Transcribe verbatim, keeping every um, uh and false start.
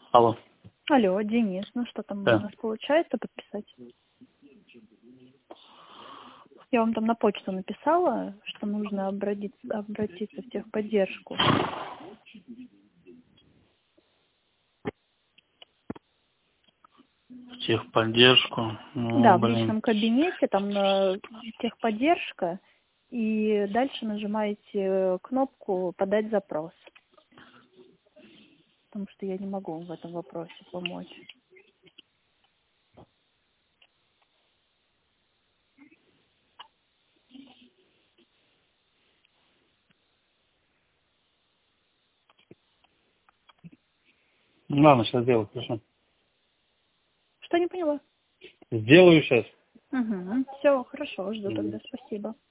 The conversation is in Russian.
Алло. Алло, Денис, ну что там Да. у нас получается подписать? Я вам там на почту написала, что нужно обратиться, обратиться в техподдержку. В техподдержку. Ну, Да, в блин. личном кабинете, там э, техподдержка, и дальше нажимаете кнопку «Подать запрос». Потому что я не могу вам в этом вопросе помочь. Ну, ладно, сейчас сделаю, хорошо. Что, не поняла? Сделаю сейчас. Угу. Все, хорошо, жду тогда, спасибо.